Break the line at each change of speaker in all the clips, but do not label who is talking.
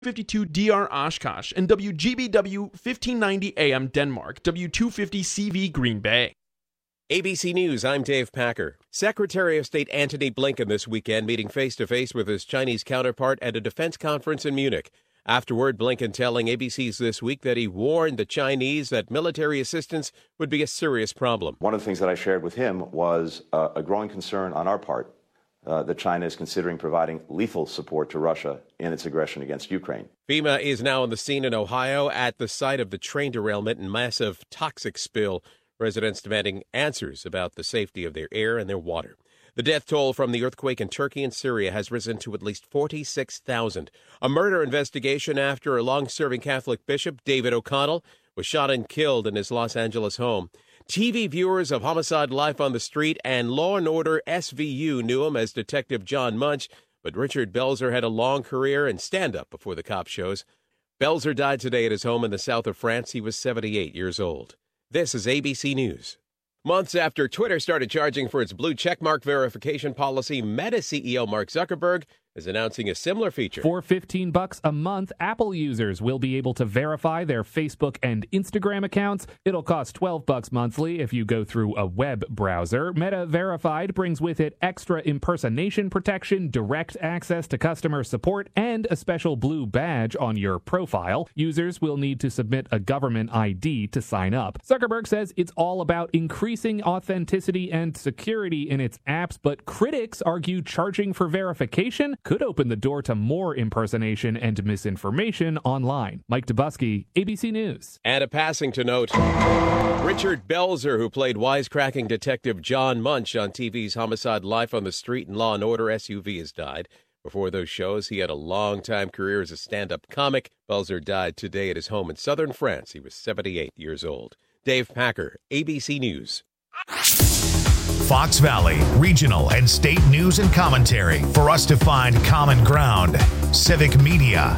52 DR Oshkosh, and WGBW 1590 AM Denmark, W250 CV Green Bay.
ABC News, I'm Dave Packer. Secretary of State Antony Blinken this weekend meeting face-to-face with his Chinese counterpart at a defense conference in Munich. Afterward, Blinken telling ABC's This Week that he warned the Chinese that military assistance would be a serious problem.
One of the things that I shared with him was a growing concern on our part that China is considering providing lethal support to Russia in its aggression against Ukraine.
FEMA is now on the scene in Ohio at the site of the train derailment and massive toxic spill. Residents demanding answers about the safety of their air and their water. The death toll from the earthquake in Turkey and Syria has risen to at least 46,000. A murder investigation after a long-serving Catholic bishop, David O'Connell, was shot and killed in his Los Angeles home. TV viewers of Homicide: Life on the Street and Law & Order SVU knew him as Detective John Munch, but Richard Belzer had a long career in stand-up before the cop shows. Belzer died today at his home in the south of France. He was 78 years old. This is ABC News. Months after Twitter started charging for its blue checkmark verification policy, Meta CEO Mark Zuckerberg is announcing a similar feature.
For $15 a month, Apple users will be able to verify their Facebook and Instagram accounts. It'll cost $12 monthly if you go through a web browser. Meta Verified brings with it extra impersonation protection, direct access to customer support, and a special blue badge on your profile. Users will need to submit a government ID to sign up. Zuckerberg says it's all about increasing authenticity and security in its apps, but critics argue charging for verification could open the door to more impersonation and misinformation online. Mike Dubusky, ABC News.
And a passing to note, Richard Belzer, who played wisecracking Detective John Munch on TV's Homicide: Life on the Street and Law & Order SUV, has died. Before those shows, he had a long-time career as a stand-up comic. Belzer died today at his home in southern France. He was 78 years old. Dave Packer, ABC News.
Fox Valley, regional and state news and commentary for us to find common ground. Civic Media.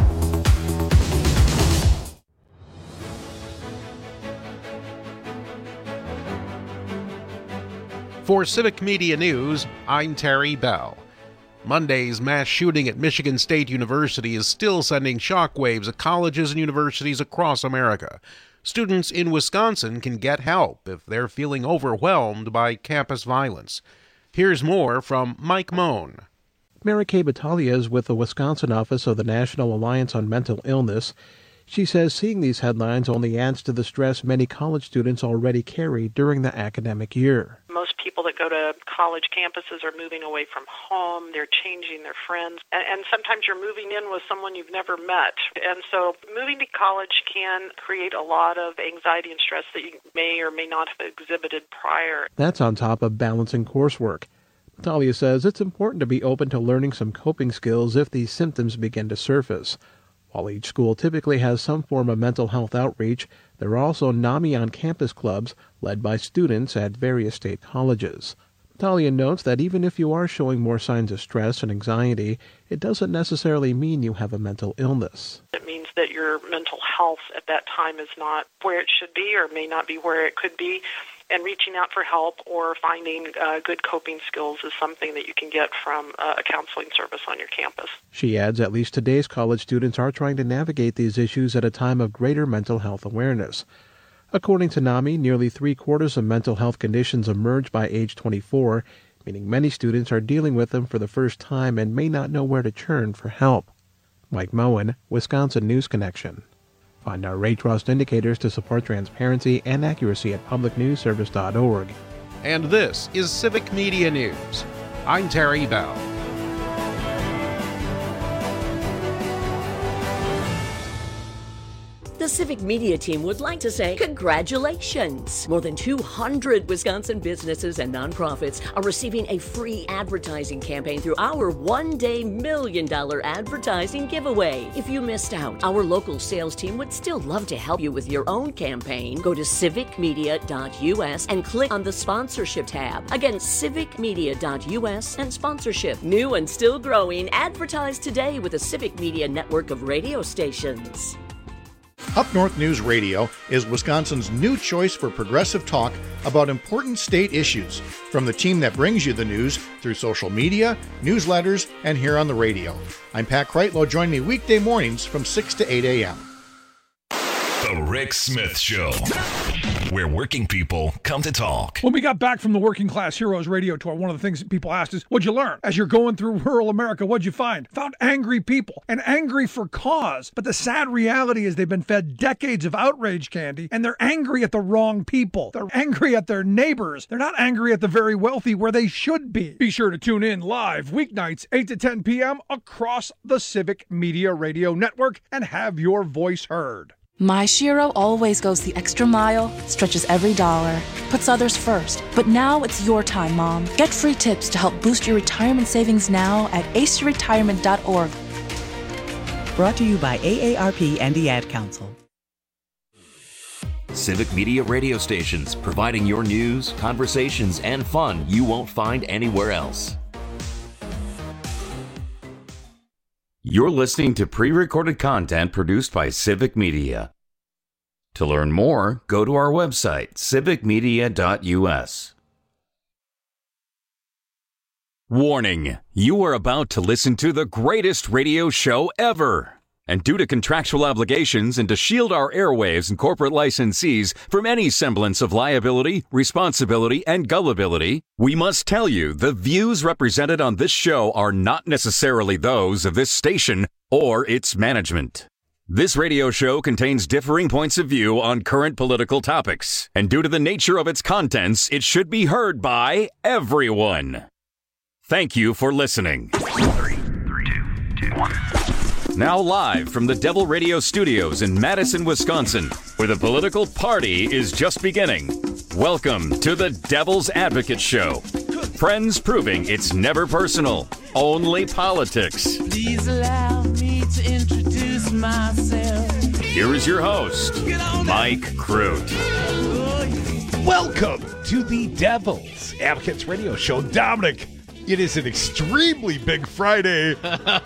For Civic Media News, I'm Terry Bell. Monday's mass shooting at Michigan State University is still sending shockwaves at colleges and universities across America. Students in Wisconsin can get help if they're feeling overwhelmed by campus violence. Here's more from Mike Moan.
Mary Kay Battaglia is with the Wisconsin office of the National Alliance on Mental Illness. She says seeing these headlines only adds to the stress many college students already carry during the academic year.
Most people that go to college campuses are moving away from home. They're changing their friends. And sometimes you're moving in with someone you've never met. And so moving to college can create a lot of anxiety and stress that you may or may not have exhibited prior.
That's on top of balancing coursework. Talia says it's important to be open to learning some coping skills if these symptoms begin to surface. While each school typically has some form of mental health outreach, there are also NAMI on-campus clubs led by students at various state colleges. Talia notes that even if you are showing more signs of stress and anxiety, it doesn't necessarily mean you have a mental illness.
It means that your mental health at that time is not where it should be or may not be where it could be. And reaching out for help or finding good coping skills is something that you can get from a counseling service on your campus.
She adds at least today's college students are trying to navigate these issues at a time of greater mental health awareness. According to NAMI, nearly 3/4 of mental health conditions emerge by age 24, meaning many students are dealing with them for the first time and may not know where to turn for help. Mike Moen, Wisconsin News Connection. Find our rate trust indicators to support transparency and accuracy at publicnewsservice.org.
And this is Civic Media News. I'm Terry Bell.
The Civic Media team would like to say congratulations! More than 200 Wisconsin businesses and nonprofits are receiving a free advertising campaign through our one-day $1 million advertising giveaway. If you missed out, our local sales team would still love to help you with your own campaign. Go to civicmedia.us and click on the sponsorship tab. Again, civicmedia.us and sponsorship. New and still growing, advertise today with the Civic Media network of radio stations.
Up North News Radio is Wisconsin's new choice for progressive talk about important state issues, from the team that brings you the news through social media, newsletters, and here on the radio. I'm Pat Kreitlow. Join me weekday mornings from 6 to 8 a.m.
The Rick Smith Show, where working people come to talk.
When we got back from the Working Class Heroes radio tour, one of the things that people asked is, what'd you learn? As you're going through rural America, what'd you find? Found angry people, and angry for cause. But the sad reality is they've been fed decades of outrage candy, and they're angry at the wrong people. They're angry at their neighbors. They're not angry at the very wealthy where they should be. Be sure to tune in live weeknights 8 to 10 p.m. across the Civic Media Radio Network and have your voice heard.
My Shiro always goes the extra mile, stretches every dollar, puts others first. But now it's your time, Mom. Get free tips to help boost your retirement savings now at aceyourretirement.org.
Brought to you by AARP and the Ad Council.
Civic Media radio stations, providing your news, conversations, and fun you won't find anywhere else. You're listening to pre-recorded content produced by Civic Media. To learn more, go to our website, civicmedia.us. Warning, you are about to listen to the greatest radio show ever. And due to contractual obligations and to shield our airwaves and corporate licensees from any semblance of liability, responsibility, and gullibility, we must tell you the views represented on this show are not necessarily those of this station or its management. This radio show contains differing points of view on current political topics, and due to the nature of its contents, it should be heard by everyone. Thank you for listening.
3, 2, 1.
Now live from the Devil Radio Studios in Madison, Wisconsin, where the political party is just beginning. Welcome to the Devil's Advocate Show. Friends proving it's never personal, only politics.
Please allow me to introduce myself.
Here is your host, Mike Crute.
Welcome to the Devil's Advocates Radio Show. Dominic, it is an extremely big Friday.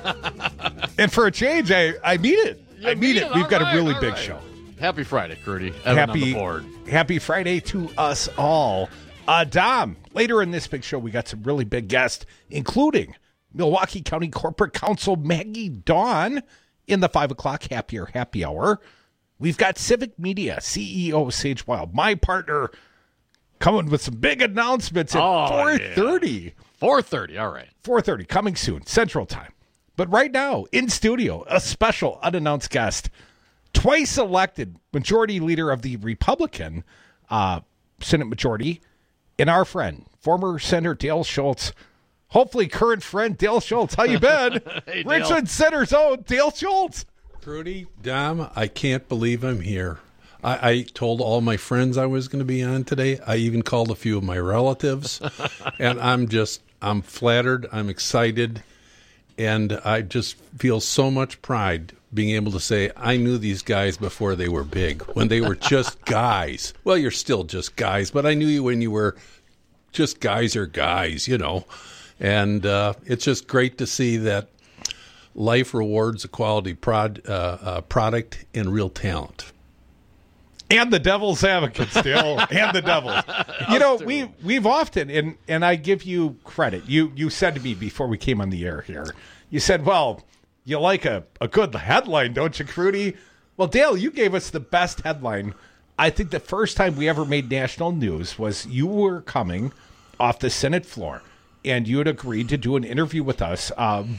And for a change, I mean it. I mean it. We've got a really big show.
Happy Friday, Crudy. On the board.
Happy Friday to us all. Dom, later in this big show, we got some really big guests, including Milwaukee County Corporate Counsel Maggie Dawn in the 5 o'clock happy hour. We've got Civic Media CEO Sage Wild, my partner, coming with some big announcements at 4:30.
Yeah. 4:30, all right.
4:30, coming soon, Central Time. But right now, in studio, a special unannounced guest, twice elected majority leader of the Republican Senate majority, and our friend, former Senator Dale Schultz, hopefully current friend Dale Schultz. How you been?
Hey,
Richmond Center's own Dale Schultz.
Crudy, Dom, I can't believe I'm here. I told all my friends I was going to be on today. I even called a few of my relatives, and I'm flattered. I'm excited. And I just feel so much pride being able to say, I knew these guys before they were big, when they were just guys. Well, you're still just guys, but I knew you when you were just guys are guys, you know. And it's just great to see that life rewards a quality product and real talent.
And the Devil's Advocate still, and the Devils. You know, we've often, and I give you credit. You said to me before we came on the air here, you said, well, you like a good headline, don't you, Crudy? Well, Dale, you gave us the best headline. I think the first time we ever made national news was you were coming off the Senate floor, and you had agreed to do an interview with us.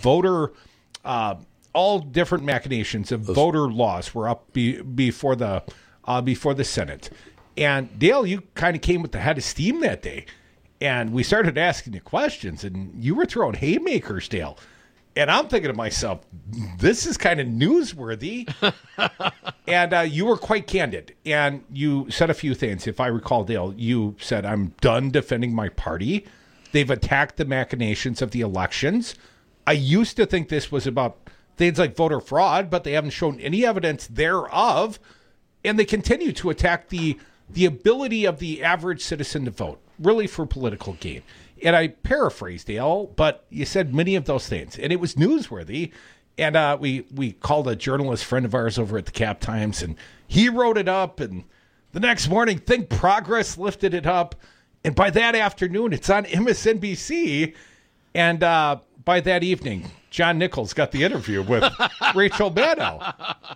All different machinations of voter laws were up before the Senate. And Dale, you kind of came with the head of steam that day. And we started asking you questions, and you were throwing haymakers, Dale. And I'm thinking to myself, this is kind of newsworthy. And you were quite candid. And you said a few things. If I recall, Dale, you said, I'm done defending my party. They've attacked the machinations of the elections. I used to think this was about things like voter fraud, but they haven't shown any evidence thereof. And they continue to attack the ability of the average citizen to vote, really for political gain. And I paraphrased, Dale, but you said many of those things. And it was newsworthy. And we called a journalist friend of ours over at the Cap Times, and he wrote it up. And the next morning, Think Progress lifted it up. And by that afternoon, it's on MSNBC. And by that evening, John Nichols got the interview with Rachel Maddow.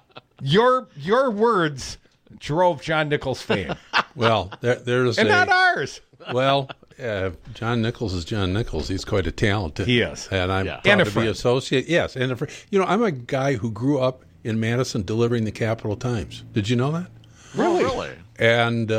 Your words drove John Nichols' fame.
Well, there's
and not ours.
Well, John Nichols is John Nichols. He's quite a talent.
He is.
And I'm proud to be associated. Yes, and a friend. You know, I'm a guy who grew up in Madison delivering the Capital Times. Did you know that?
Really?
And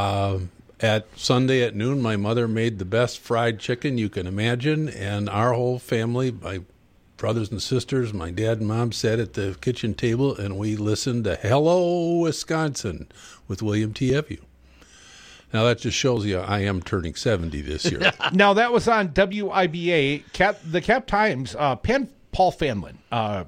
at Sunday at noon, my mother made the best fried chicken you can imagine, and our whole family, my brothers and sisters, my dad and mom sat at the kitchen table, and we listened to Hello, Wisconsin with William T. Evue. Now, that just shows you I am turning 70 this year.
Now, that was on WIBA. The Cap Times, Paul Fanlin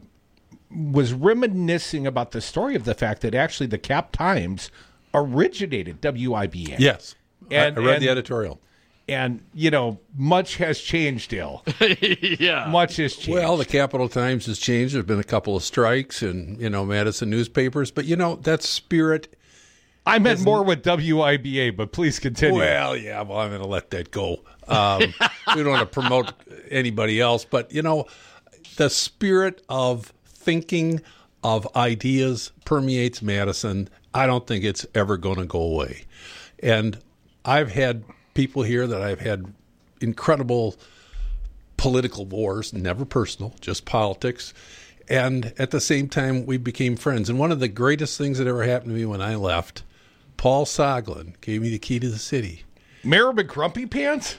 was reminiscing about the story of the fact that actually the Cap Times originated WIBA.
Yes.
And,
I read the editorial.
And, you know, much has changed, Dale.
Yeah.
Much has changed.
Well, the Capital Times has changed. There have been a couple of strikes and, Madison newspapers. But, that spirit...
I meant more with WIBA, but please continue.
Well, I'm going to let that go. We don't want to promote anybody else. But, the spirit of thinking, of ideas permeates Madison. I don't think it's ever going to go away. And I've had people here that I've had incredible political wars, never personal, just politics. And at the same time, we became friends. And one of the greatest things that ever happened to me when I left, Paul Soglin gave me the key to the city.
Mayor McGrumpy Pants?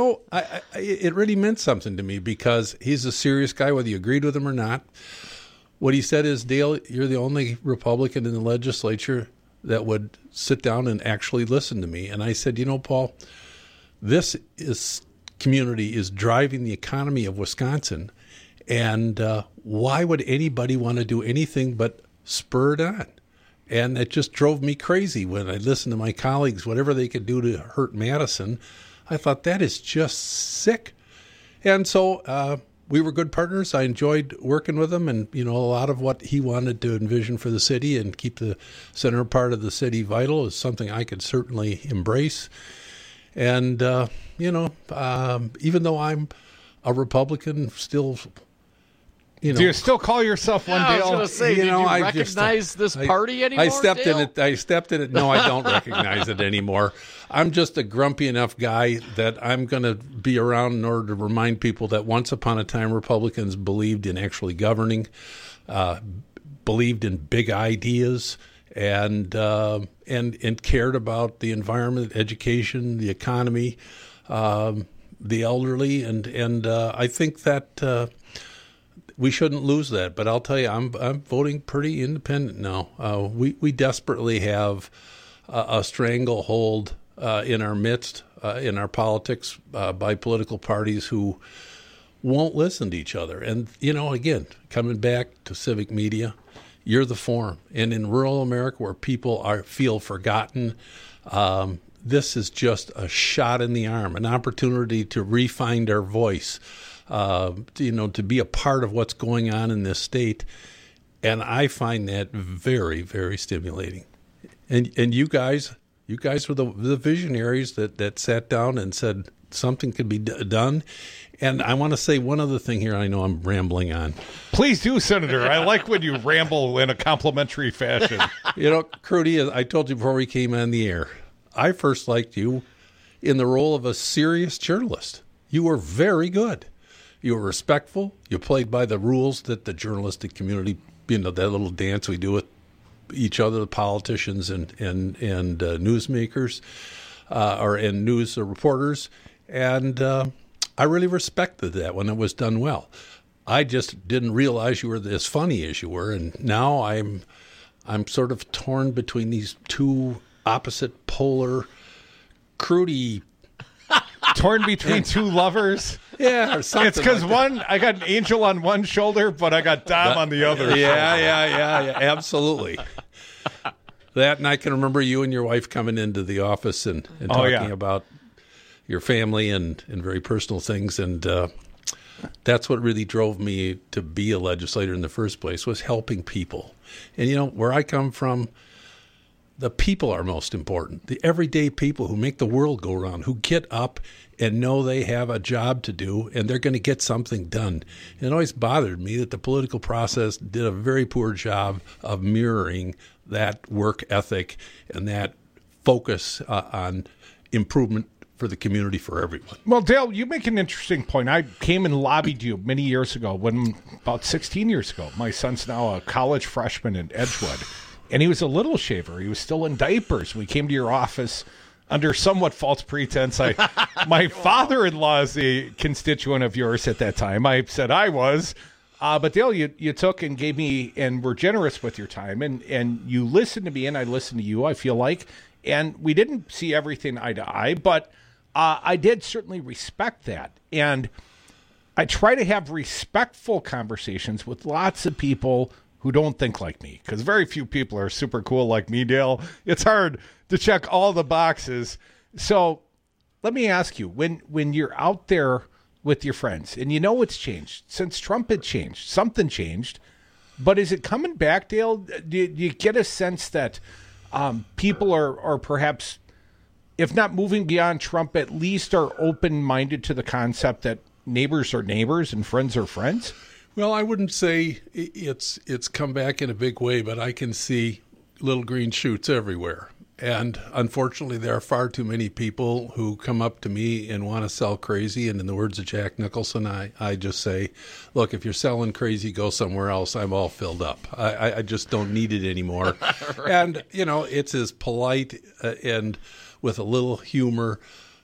It really meant something to me because he's a serious guy, whether you agreed with him or not. What he said is, Dale, you're the only Republican in the legislature that would sit down and actually listen to me. And I said, Paul, this community is driving the economy of Wisconsin. And why would anybody want to do anything but spur it on? And it just drove me crazy when I listened to my colleagues, whatever they could do to hurt Madison. I thought, that is just sick. And so we were good partners. I enjoyed working with him. And, a lot of what he wanted to envision for the city and keep the center part of the city vital is something I could certainly embrace. And, even though I'm a Republican, still...
Do you still call yourself one, Dale?
I was going to say, did you recognize this party anymore,
I stepped
Dale?
in it. No, I don't recognize it anymore. I'm just a grumpy enough guy that I'm going to be around in order to remind people that once upon a time Republicans believed in actually governing, believed in big ideas, and cared about the environment, education, the economy, the elderly, and I think that. We shouldn't lose that, but I'll tell you, I'm voting pretty independent now. We desperately have a stranglehold in our midst, in our politics, by political parties who won't listen to each other. And, again, coming back to civic media, you're the forum. And in rural America where people feel forgotten, this is just a shot in the arm, an opportunity to re-find our voice. To be a part of what's going on in this state. And I find that very, very stimulating. And you guys were the visionaries that sat down and said something could be done. And I want to say one other thing here. I know I'm rambling on.
Please do, Senator. I like when you ramble in a complimentary fashion.
Crudy, I told you before we came on the air, I first liked you in the role of a serious journalist. You were very good. You were respectful. You played by the rules that the journalistic community, that little dance we do with each other, the politicians and newsmakers, and news reporters. And I really respected that when it was done well. I just didn't realize you were as funny as you were. And now I'm sort of torn between these two opposite polar, Crudy.
Torn between two lovers?
Yeah, or something.
It's because I got an angel on one shoulder, but I got Dom on the other.
Yeah, absolutely. That, and I can remember you and your wife coming into the office and talking about your family and very personal things. And That's what really drove me to be a legislator in the first place, was helping people. And, where I come from, the people are most important. The everyday people who make the world go round, who get up and know they have a job to do and they're going to get something done. It always bothered me that the political process did a very poor job of mirroring that work ethic and that focus on improvement for the community, for everyone.
Well, Dale, you make an interesting point. I came and lobbied you many years ago, about 16 years ago. My son's now a college freshman in Edgewood, and he was a little shaver. He was still in diapers. We came to your office under somewhat false pretense. My father-in-law is a constituent of yours at that time. I said I was. But Dale, you took and gave me and were generous with your time, and you listened to me and I listened to you, I feel like. And we didn't see everything eye to eye, but I did certainly respect that. And I try to have respectful conversations with lots of people who don't think like me, because very few people are super cool like me, Dale. It's hard to check all the boxes. So let me ask you, when you're out there with your friends, and what's changed since Trump had changed, something changed, but is it coming back, Dale? Do you get a sense that people are perhaps, if not moving beyond Trump, at least are open-minded to the concept that neighbors are neighbors and friends are friends?
Well, I wouldn't say it's come back in a big way, but I can see little green shoots everywhere. And unfortunately, there are far too many people who come up to me and want to sell crazy. And in the words of Jack Nicholson, I just say, look, if you're selling crazy, go somewhere else. I'm all filled up. I just don't need it anymore. Right. And, it's as polite and with a little humor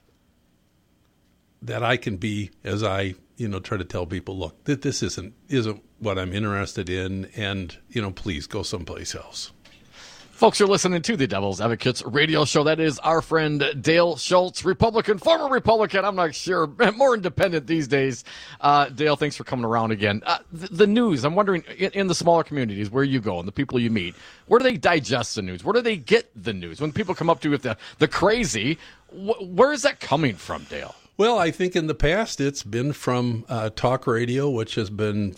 that I can be as I, try to tell people, look, that this isn't what I'm interested in. And, please go someplace else.
Folks, you're listening to the Devil's Advocates radio show. That is our friend Dale Schultz, Republican, former Republican. I'm not sure, more independent these days. Dale, thanks for coming around again. The news, I'm wondering, in the smaller communities where you go and the people you meet, where do they digest the news? Where do they get the news? When people come up to you with the crazy, where is that coming from, Dale?
Well, I think in the past it's been from talk radio, which has been,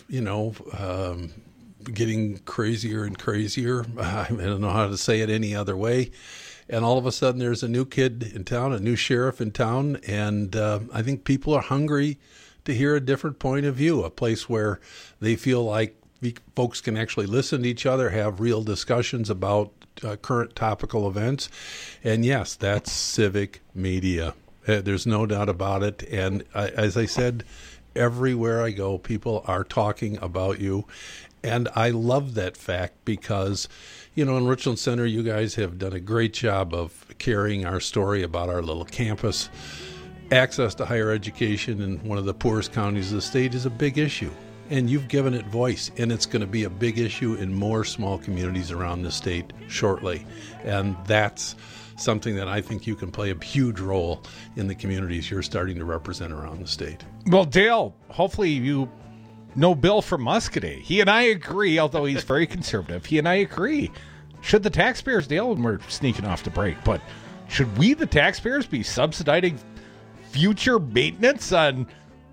getting crazier and crazier. I don't know how to say it any other way. And all of a sudden there's a new kid in town, a new sheriff in town, and I think people are hungry to hear a different point of view, a place where they feel like folks can actually listen to each other, have real discussions about current topical events. And yes, that's civic media. There's no doubt about it. And as I said, everywhere I go, people are talking about you. And I love that fact because, in Richland Center, you guys have done a great job of carrying our story about our little campus. Access to higher education in one of the poorest counties of the state is a big issue. And you've given it voice, and it's going to be a big issue in more small communities around the state shortly. And that's something that I think you can play a huge role in the communities you're starting to represent around the state.
Well, Dale, hopefully you know Bill from Muscatine. He and I agree, although he's very conservative. He and I agree. Should the taxpayers, Dale, and we're sneaking off the break, but should we, the taxpayers, be subsidizing future maintenance on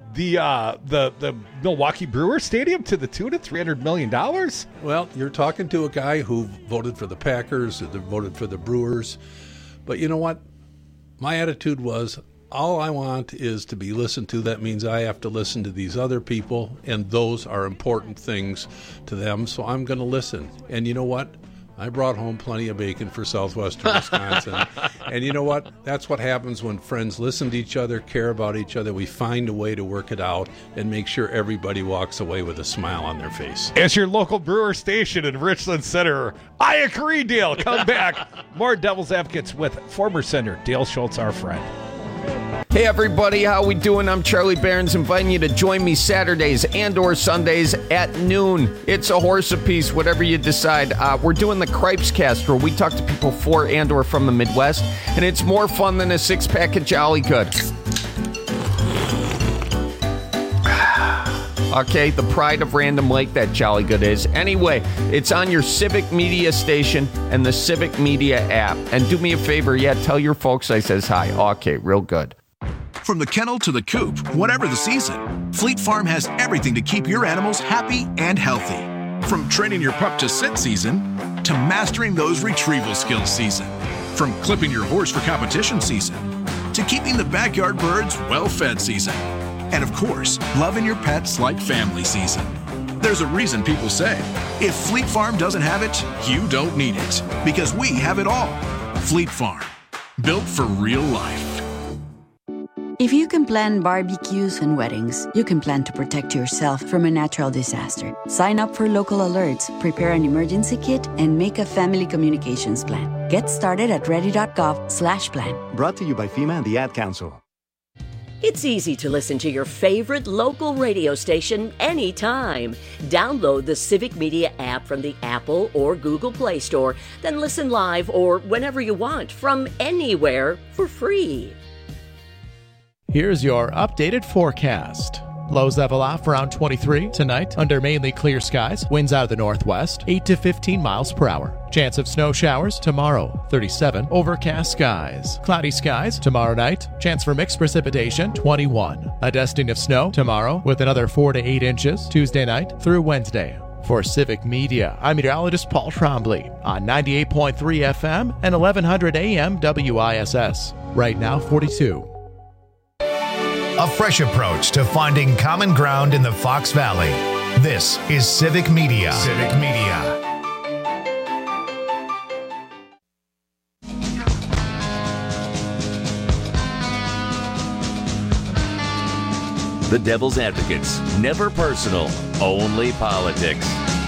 the Milwaukee Brewers Stadium to the tune of $300 million?
Well, you're talking to a guy who voted for the Packers, who voted for the Brewers. But you know what? My attitude was, all I want is to be listened to. That means I have to listen to these other people, and those are important things to them, so I'm going to listen. And you know what? I brought home plenty of bacon for southwestern Wisconsin. And you know what? That's what happens when friends listen to each other, care about each other. We find a way to work it out and make sure everybody walks away with a smile on their face.
As your local brewer station in Richland Center, I agree, Dale. Come back. More Devil's Advocates with former Senator Dale Schultz, our friend.
Hey everybody, how we doing? I'm Charlie Behrens, inviting you to join me Saturdays and or Sundays at noon. It's a horse apiece, whatever you decide. We're doing the Cripes Cast, where we talk to people for and or from the Midwest, and it's more fun than a six-pack of Jolly Good. Okay, the pride of Random Lake, that Jolly Good is. Anyway, it's on your Civic Media station and the Civic Media app. And do me a favor, tell your folks I says hi. Okay, real good.
From the kennel to the coop, whatever the season, Fleet Farm has everything to keep your animals happy and healthy. From training your pup to sit season to mastering those retrieval skills season. From clipping your horse for competition season to keeping the backyard birds well-fed season. And of course, loving your pets like family season. There's a reason people say, if Fleet Farm doesn't have it, you don't need it. Because we have it all. Fleet Farm. Built for real life.
If you can plan barbecues and weddings, you can plan to protect yourself from a natural disaster. Sign up for local alerts, prepare an emergency kit, and make a family communications plan. Get started at ready.gov/plan.
Brought to you by FEMA and the Ad Council.
It's easy to listen to your favorite local radio station anytime. Download the Civic Media app from the Apple or Google Play Store, then listen live or whenever you want from anywhere for free.
Here's your updated forecast. Lows level off around 23 tonight under mainly clear skies. Winds out of the northwest, 8 to 15 miles per hour. Chance of snow showers tomorrow, 37. Overcast skies. Cloudy skies tomorrow night. Chance for mixed precipitation, 21. A dusting of snow tomorrow with another 4 to 8 inches Tuesday night through Wednesday. For Civic Media, I'm meteorologist Paul Trombley on 98.3 FM and 1100 AM WISS. Right now, 42.
A fresh approach to finding common ground in the Fox Valley. This is Civic Media. Civic Media.
The Devil's Advocates. Never personal, only politics.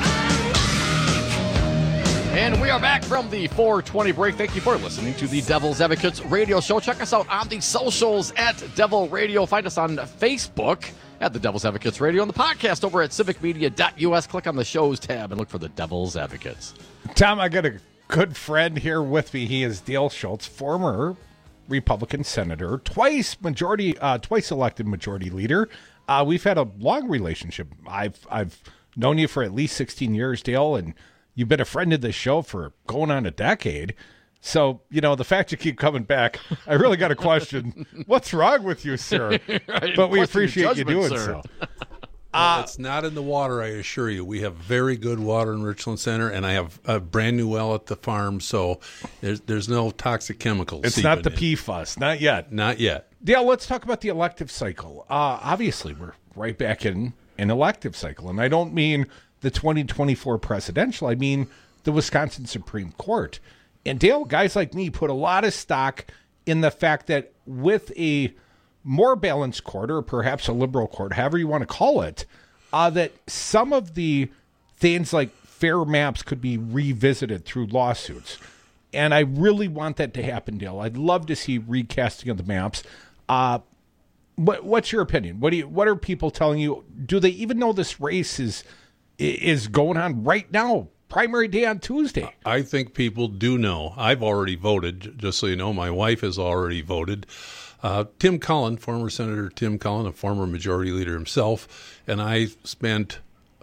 And we are back from the 420 break. Thank you for listening to the Devil's Advocates radio show. Check us out on the socials at Devil Radio. Find us on Facebook at the Devil's Advocates Radio and the podcast over at civicmedia.us. Click on the shows tab and look for the Devil's Advocates.
Tom, I got a good friend here with me. He is Dale Schultz, former Republican senator, twice elected majority leader. We've had a long relationship. I've known you for at least 16 years, Dale, and you've been a friend of the show for going on a decade. So, the fact you keep coming back, I really got to question, what's wrong with you, sir? But we appreciate you doing so.
Well, it's not in the water, I assure you. We have very good water in Richland Center, and I have a brand new well at the farm, so there's no toxic chemicals.
It's not the PFAS, not yet.
Not yet.
Dale, let's talk about the elective cycle. Obviously, we're right back in an elective cycle, and I don't mean the 2024 presidential, I mean the Wisconsin Supreme Court. And Dale, guys like me put a lot of stock in the fact that with a more balanced court, or perhaps a liberal court, however you want to call it, that some of the things like fair maps could be revisited through lawsuits. And I really want that to happen, Dale. I'd love to see recasting of the maps. What's your opinion? What are people telling you? Do they even know this race is going on right now? Primary day on Tuesday.
I think people do know. I've already voted, just so you know. My wife has already voted. Tim Cullen, former Senator Tim Cullen, a former majority leader himself, and I spent,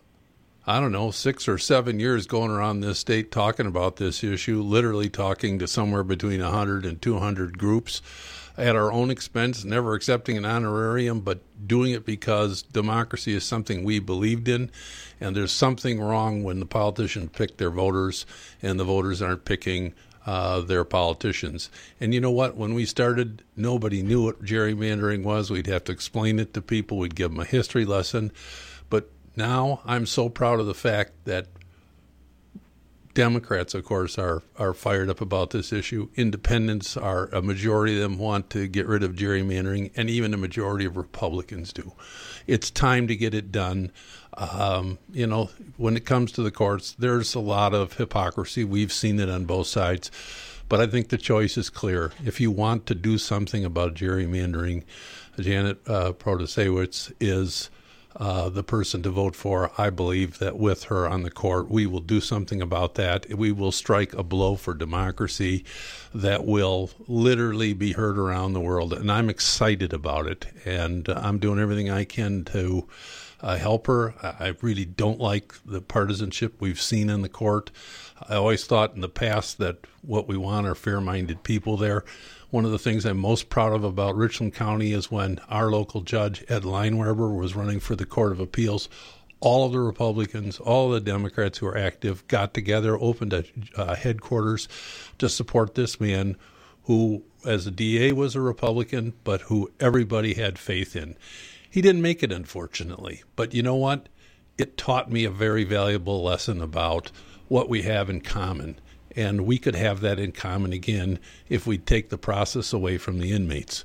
6 or 7 years going around this state talking about this issue, literally talking to somewhere between 100 and 200 groups at our own expense, never accepting an honorarium, but doing it because democracy is something we believed in, and there's something wrong when the politicians pick their voters and the voters aren't picking their politicians. And you know what? When we started, nobody knew what gerrymandering was. We'd have to explain it to people. We'd give them a history lesson. But now I'm so proud of the fact that Democrats, of course, are fired up about this issue. Independents are, a majority of them want to get rid of gerrymandering, and even a majority of Republicans do. It's time to get it done. When it comes to the courts, there's a lot of hypocrisy. We've seen it on both sides. But I think the choice is clear. If you want to do something about gerrymandering, Janet Protasewicz is the person to vote for. I believe that with her on the court, we will do something about that. We will strike a blow for democracy that will literally be heard around the world. And I'm excited about it. And I'm doing everything I can to help her. I really don't like the partisanship we've seen in the court. I always thought in the past that what we want are fair-minded people there. One of the things I'm most proud of about Richland County is when our local judge, Ed Leinweber, was running for the Court of Appeals, all of the Republicans, all of the Democrats who are active got together, opened a headquarters to support this man who, as a DA, was a Republican, but who everybody had faith in. He didn't make it, unfortunately. But you know what? It taught me a very valuable lesson about what we have in common. And we could have that in common again if we take the process away from the inmates.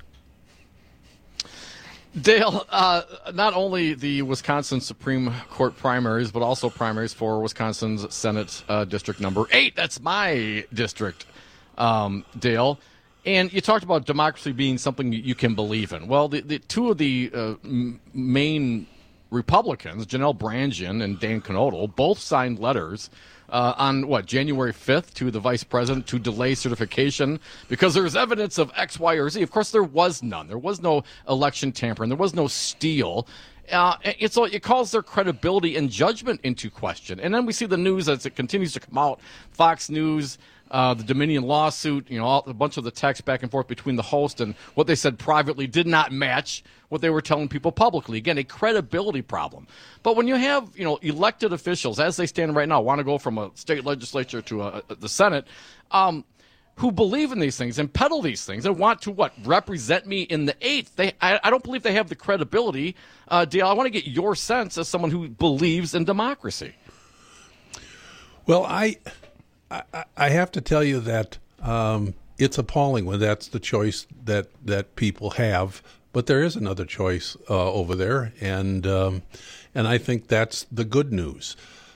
Dale, not only the Wisconsin Supreme Court primaries, but also primaries for Wisconsin's Senate District number 8. That's my district, Dale. And you talked about democracy being something you can believe in. Well, the two of the main Republicans, Janelle Brangian and Dan Knodel, both signed letters on January 5th to the vice president to delay certification because there's evidence of X, Y, or Z. Of course, there was none. There was no election tampering. There was no steal. It calls their credibility and judgment into question. And then we see the news as it continues to come out. Fox News, the Dominion lawsuit, a bunch of the text back and forth between the host and what they said privately did not match what they were telling people publicly. Again, a credibility problem. But when you have, elected officials, as they stand right now, want to go from a state legislature to the Senate, who believe in these things and peddle these things and want to, represent me in the 8th, I don't believe they have the credibility. Dale, I want to get your sense as someone who believes in democracy.
Well, I have to tell you that it's appalling when that's the choice that people have. But there is another choice over there, and I think that's the good news.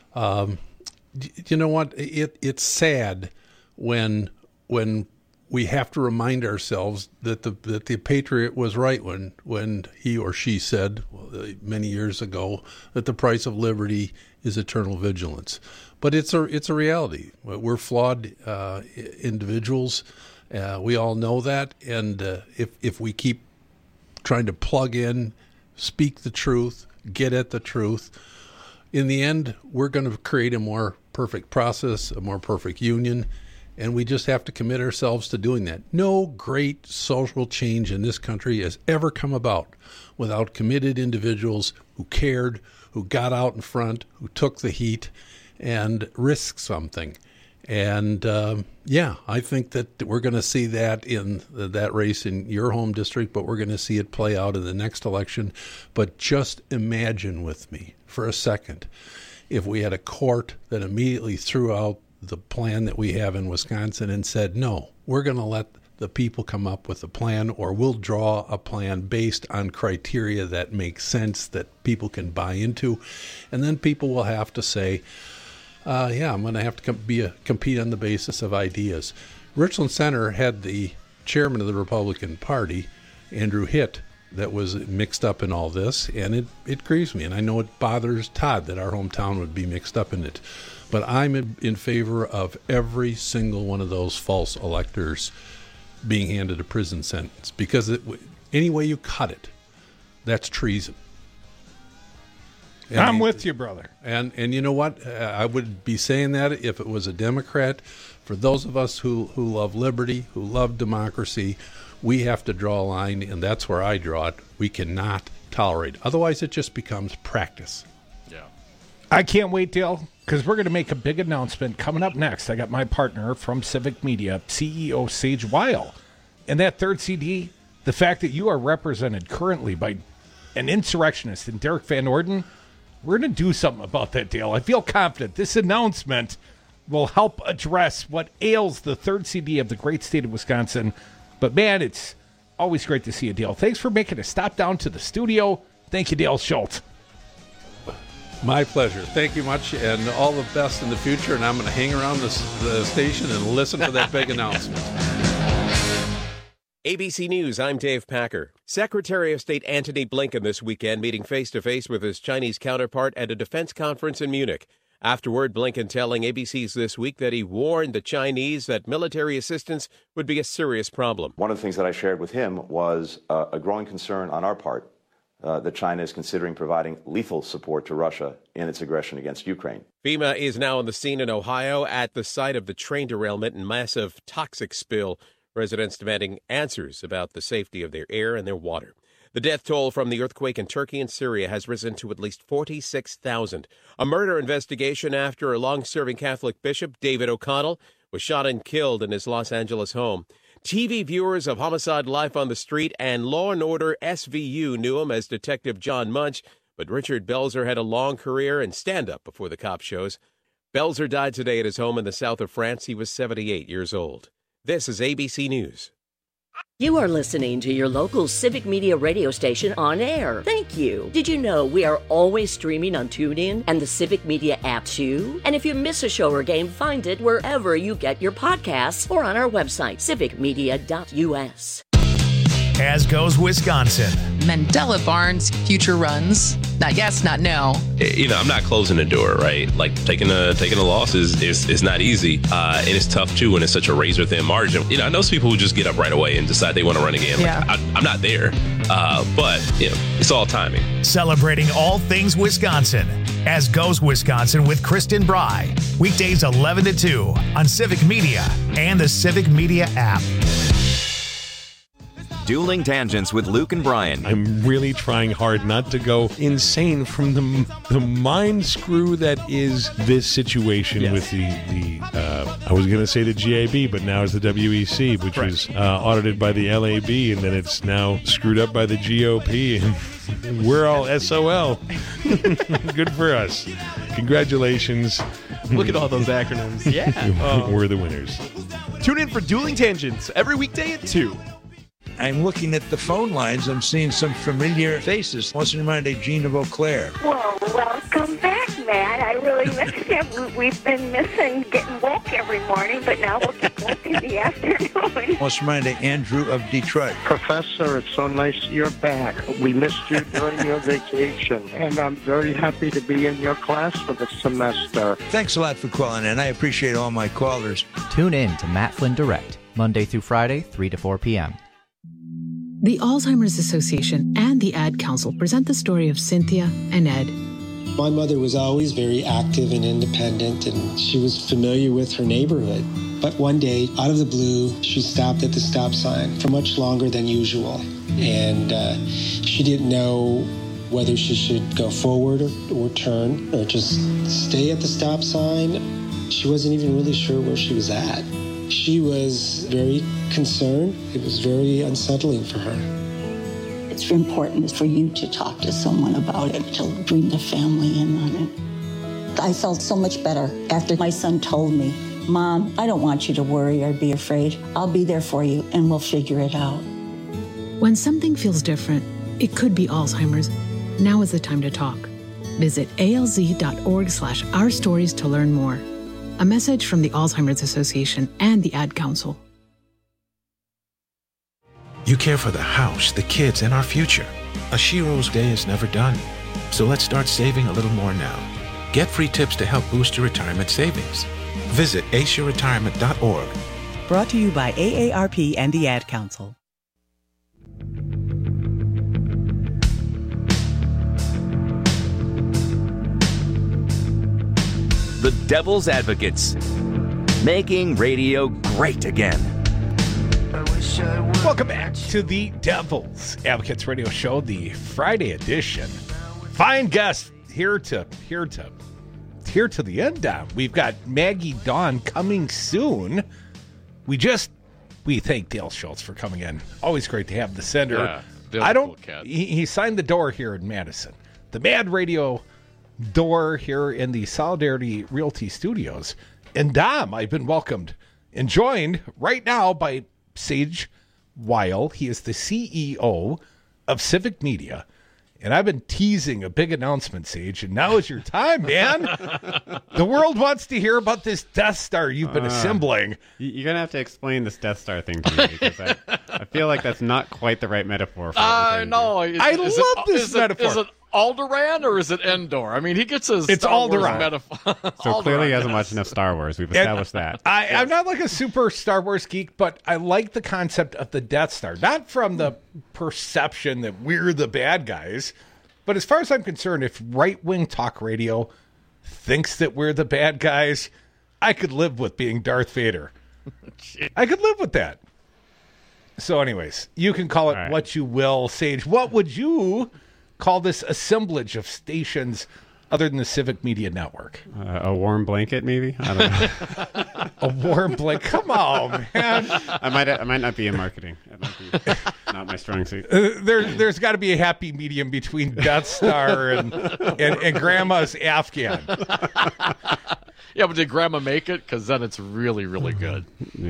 You know what? It's sad when we have to remind ourselves that the patriot was right when he or she said many years ago that the price of liberty is eternal vigilance. But it's a reality. We're flawed individuals. We all know that, and if we keep trying to plug in, speak the truth, get at the truth, in the end, we're going to create a more perfect process, a more perfect union, and we just have to commit ourselves to doing that. No great social change in this country has ever come about without committed individuals who cared, who got out in front, who took the heat, and risked something. And I think that we're going to see that in that race in your home district, but we're going to see it play out in the next election. But just imagine with me for a second if we had a court that immediately threw out the plan that we have in Wisconsin and said, no, we're going to let the people come up with a plan, or we'll draw a plan based on criteria that makes sense, that people can buy into. And then people will have to say, I'm going to have to compete on the basis of ideas. Richland Center had the chairman of the Republican Party, Andrew Hitt, that was mixed up in all this, and it grieves me. And I know it bothers Todd that our hometown would be mixed up in it. But I'm in favor of every single one of those false electors being handed a prison sentence, because any way you cut it, that's treason.
I'm with you, brother.
And you know what? I would be saying that if it was a Democrat. For those of us who love liberty, who love democracy, we have to draw a line, and that's where I draw it. We cannot tolerate. Otherwise, it just becomes practice.
Yeah.
I can't wait, Dale, because we're going to make a big announcement coming up next. I got my partner from Civic Media, CEO Sage Weil. And that third CD, the fact that you are represented currently by an insurrectionist in Derek Van Orden, we're going to do something about that, Dale. I feel confident this announcement will help address what ails the third CD of the great state of Wisconsin. But, man, it's always great to see you, Dale. Thanks for making a stop down to the studio. Thank you, Dale Schultz.
My pleasure. Thank you much, and all the best in the future. And I'm going to hang around the station and listen for that big announcement.
ABC News, I'm Dave Packer. Secretary of State Antony Blinken this weekend meeting face-to-face with his Chinese counterpart at a defense conference in Munich. Afterward, Blinken telling ABC's This Week that he warned the Chinese that military assistance would be a serious problem.
One of the things that I shared with him was a growing concern on our part that China is considering providing lethal support to Russia in its aggression against Ukraine.
FEMA is now on the scene in Ohio at the site of the train derailment and massive toxic spill. Residents demanding answers about the safety of their air and their water. The death toll from the earthquake in Turkey and Syria has risen to at least 46,000. A murder investigation after a long-serving Catholic bishop, David O'Connell, was shot and killed in his Los Angeles home. TV viewers of Homicide: Life on the Street and Law & Order SVU knew him as Detective John Munch, but Richard Belzer had a long career in stand-up before the cop shows. Belzer died today at his home in the south of France. He was 78 years old. This is ABC News.
You are listening to your local Civic Media radio station on air. Thank you. Did you know we are always streaming on TuneIn and the Civic Media app too? And if you miss a show or game, find it wherever you get your podcasts or on our website, civicmedia.us.
As goes Wisconsin.
Mandela Barnes, future runs. Not yes, not no.
I'm not closing the door, right? Like taking a loss is not easy, and it's tough too when it's such a razor thin margin. I know some people who just get up right away and decide they want to run again.
Yeah.
I'm not there, but it's all timing.
Celebrating all things Wisconsin. As goes Wisconsin with Kristen Bry. Weekdays 11 to 2 on Civic Media and the Civic Media app.
Dueling Tangents with Luke and Brian.
I'm really trying hard not to go insane from the mind screw that is this situation with the I was going to say the GAB, but now it's the WEC, which was audited by the LAB, and then it's now screwed up by the GOP, and we're all SOL. Good for us. Congratulations.
Look at all those acronyms. Yeah.
We're the winners.
Tune in for Dueling Tangents every weekday at 2.
I'm looking at the phone lines. I'm seeing some familiar faces. What's in mind, Gene of Eau Claire?
Well, welcome back, Matt. I really missed you. We've been missing getting woke every morning, but now we'll get woke in the afternoon.
What's in mind, Andrew of Detroit?
Professor, it's so nice you're back. We missed you during your vacation, and I'm very happy to be in your class for the semester.
Thanks a lot for calling in. I appreciate all my callers.
Tune in to Matt Flynn Direct, Monday through Friday, 3 to 4 p.m.
The Alzheimer's Association and the Ad Council present the story of Cynthia and Ed.
My mother was always very active and independent, and she was familiar with her neighborhood. But one day, out of the blue, she stopped at the stop sign for much longer than usual. And she didn't know whether she should go forward or turn or just stay at the stop sign. She wasn't even really sure where she was at. She was very concerned. It was very unsettling for her.
It's important for you to talk to someone about it, to bring the family in on it. I felt so much better after my son told me, Mom, I don't want you to worry or be afraid. I'll be there for you and we'll figure it out.
When something feels different, it could be Alzheimer's. Now is the time to talk. Visit alz.org/ourstories to learn more. A message from the Alzheimer's Association and the Ad Council.
You care for the house, the kids, and our future. A Shiro's day is never done. So let's start saving a little more now. Get free tips to help boost your retirement savings. Visit aceyourretirement.org.
Brought to you by AARP and the Ad Council.
The Devil's Advocates, making radio great again.
Welcome back to the Devil's Advocates Radio Show, the Friday edition. Fine guests here to the end. We've got Maggie Dawn coming soon. We thank Dale Schultz for coming in. Always great to have the sender. He signed the door here in Madison. The Mad Radio door here in the Solidarity Realty Studios. And Dom, I've been welcomed and joined right now by Sage Weil. He is the CEO of Civic Media. And I've been teasing a big announcement, Sage, and now is your time, man. The world wants to hear about this Death Star you've been assembling.
You're going to have to explain this Death Star thing to me, because I feel like that's not quite the right metaphor for it.
No, I love this metaphor.
Alderaan or is it Endor? I mean, he gets his
It's
Star Wars
Alderaan.
metaphor.
So clearly he hasn't watched enough Star Wars. We've established that.
I'm not like a super Star Wars geek, but I like the concept of the Death Star. Not from the perception that we're the bad guys, but as far as I'm concerned, if right-wing talk radio thinks that we're the bad guys, I could live with being Darth Vader. I could live with that. So anyways, you can call it what you will, Sage. What would you call this assemblage of stations other than the Civic Media Network?
A warm blanket, maybe? I don't know.
A warm blanket? Come on, man.
I might not be in marketing. It might be not my strong suit.
There's got to be a happy medium between Death Star and Grandma's Afghan.
Yeah, but did Grandma make it? Because then it's really, really good.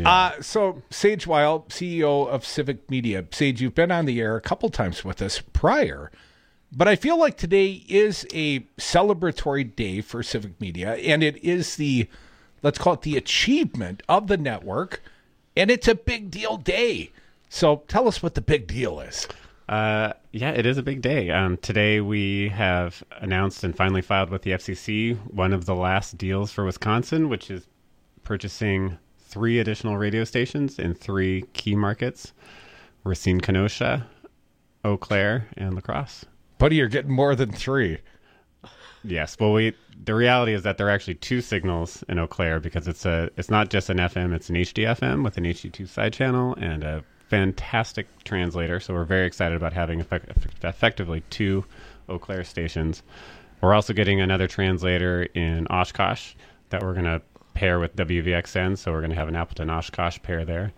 So Sage Weil, CEO of Civic Media. Sage, you've been on the air a couple times with us prior, but I feel like today is a celebratory day for Civic Media, and it is let's call it the achievement of the network, and it's a big deal day. So tell us what the big deal is.
Yeah, it is a big day. Today we have announced and finally filed with the FCC one of the last deals for Wisconsin, which is purchasing 3 additional radio stations in 3 key markets: Racine, Kenosha, Eau Claire, and La Crosse.
Buddy, you're getting more than 3.
Yes. Well, the reality is that there are actually 2 signals in Eau Claire because it's not just an FM, it's an HD FM with an HD2 side channel and a fantastic translator. So we're very excited about having effectively 2 Eau Claire stations. We're also getting another translator in Oshkosh that we're going to pair with WVXN. So we're going to have an Appleton Oshkosh pair there.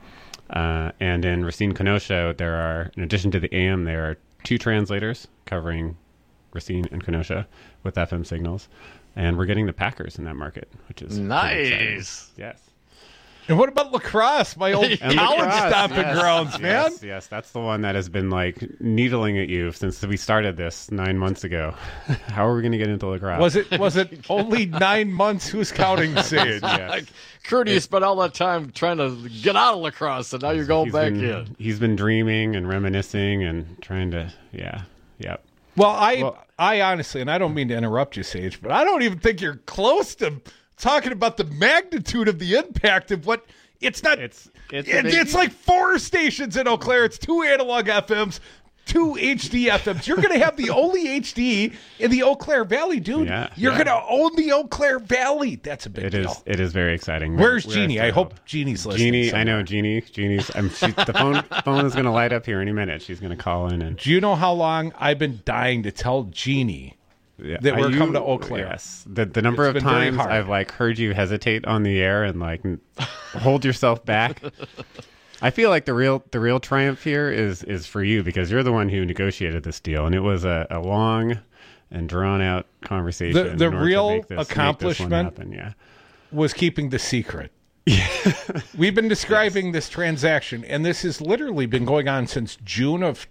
And in Racine, Kenosha, there are, in addition to the AM, there are 2 translators covering Racine and Kenosha with FM signals. And we're getting the Packers in that market, which is
nice.
Yes.
And what about La Crosse, my old college stomping grounds, man?
Yes, that's the one that has been like needling at you since we started this 9 months ago. How are we going to get into La Crosse?
Was it only 9 months? Who's counting, Sage?
Yes. Kurt, you spent all that time trying to get out of La Crosse, and now you're going back in.
He's been dreaming and reminiscing and trying to, yep.
Well, I honestly, and I don't mean to interrupt you, Sage, but I don't even think you're close to talking about the magnitude of the impact of what it's not. It's like 4 stations in Eau Claire. It's 2 analog FMs, 2 HD FMs. You're going to have the only HD in the Eau Claire Valley, dude. You're going to own the Eau Claire Valley. That's a big deal.
It is very exciting.
Where's Jeannie? I hope Jeannie's listening.
Jeannie, I know Jeannie's. The phone is going to light up here any minute. She's going to call in. And
do you know how long I've been dying to tell Jeannie that we're coming to Eau Claire?
Yes. The number of times I've heard you hesitate on the air and hold yourself back. I feel like the real triumph here is for you because you're the one who negotiated this deal, and it was a long and drawn out conversation.
The real accomplishment was keeping the secret. We've been describing this transaction, and this has literally been going on since June of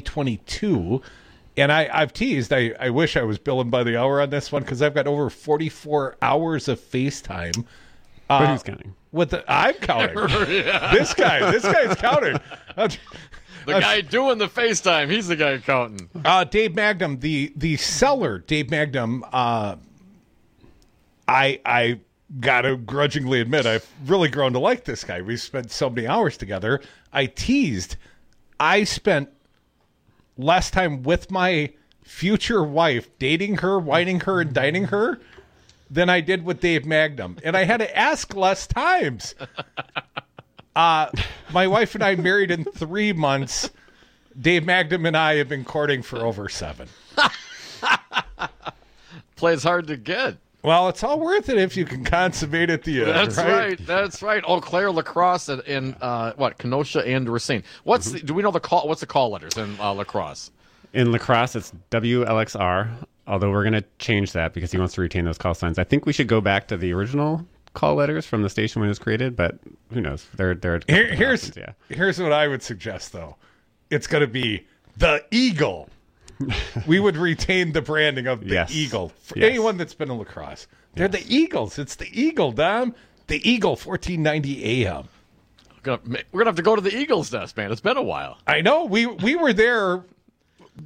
2022. And I've teased, I wish I was billing by the hour on this one because I've got over 44 hours of FaceTime.
But who's counting?
I'm counting. This guy's counting.
The guy doing the FaceTime, he's the guy counting.
Dave Magnum, the seller, Dave Magnum, I gotta grudgingly admit, I've really grown to like this guy. We've spent so many hours together. I teased. I spent less time with my future wife, dating her, whining her, and dining her, than I did with Dave Magnum. And I had to ask less times. My wife and I married in 3 months. Dave Magnum and I have been courting for over 7.
Plays hard to get.
Well, it's all worth it if you can consummate at the end.
That's right. Eau Claire, La Crosse, and Kenosha and Racine. Do we know what's the call letters in La Crosse?
In La Crosse, it's WLXR. Although we're going to change that because he wants to retain those call signs. I think we should go back to the original call letters from the station when it was created, but who knows?
Here's what I would suggest, though. It's going to be the Eagle. We would retain the branding of the Eagle. For anyone that's been in La Crosse. They're the Eagles. It's the Eagle, Dom. The Eagle, 1490 AM.
We're going to have to go to the Eagles nest, man. It's been a while.
I know. We were there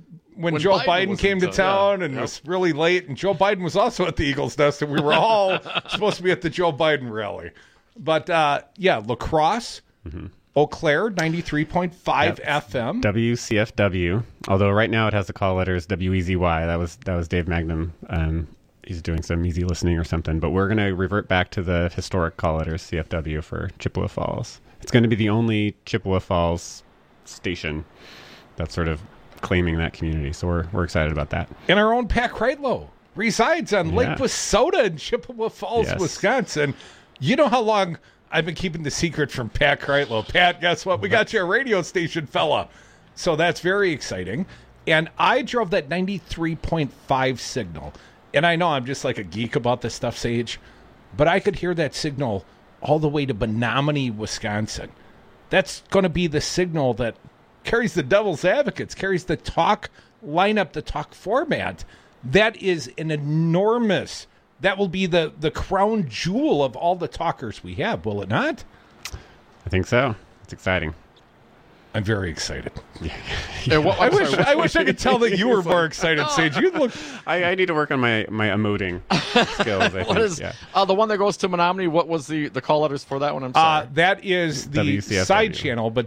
when Joe Biden came to town and it was really late, and Joe Biden was also at the Eagles Nest, and we were all supposed to be at the Joe Biden rally. But La Crosse, Eau Claire, 93.5 FM.
WCFW. Although right now it has the call letters WEZY. That was Dave Magnum. He's doing some easy listening or something. But we're going to revert back to the historic call letters CFW for Chippewa Falls. It's going to be the only Chippewa Falls station that's sort of claiming that community. So we're excited about that.
And our own Pat Kreitlow resides on Lake Wissota in Chippewa Falls, Wisconsin. You know how long I've been keeping the secret from Pat Kreitlow. Pat, guess what? We got you a radio station, fella. So that's very exciting. And I drove that 93.5 signal. And I know I'm just like a geek about this stuff, Sage, but I could hear that signal all the way to Menominee, Wisconsin. That's going to be the signal that carries the Devil's Advocates, carries the talk lineup, the talk format. That is an enormous... That will be the crown jewel of all the talkers we have, will it not?
I think so. It's exciting.
I'm very excited.
I
wish I could tell that you were more excited, Sage. You look.
I need to work on my emoting skills. I think.
What is the one that goes to Menominee? What was the call letters for that one? I'm sorry.
That is the
WCFW.
side channel, but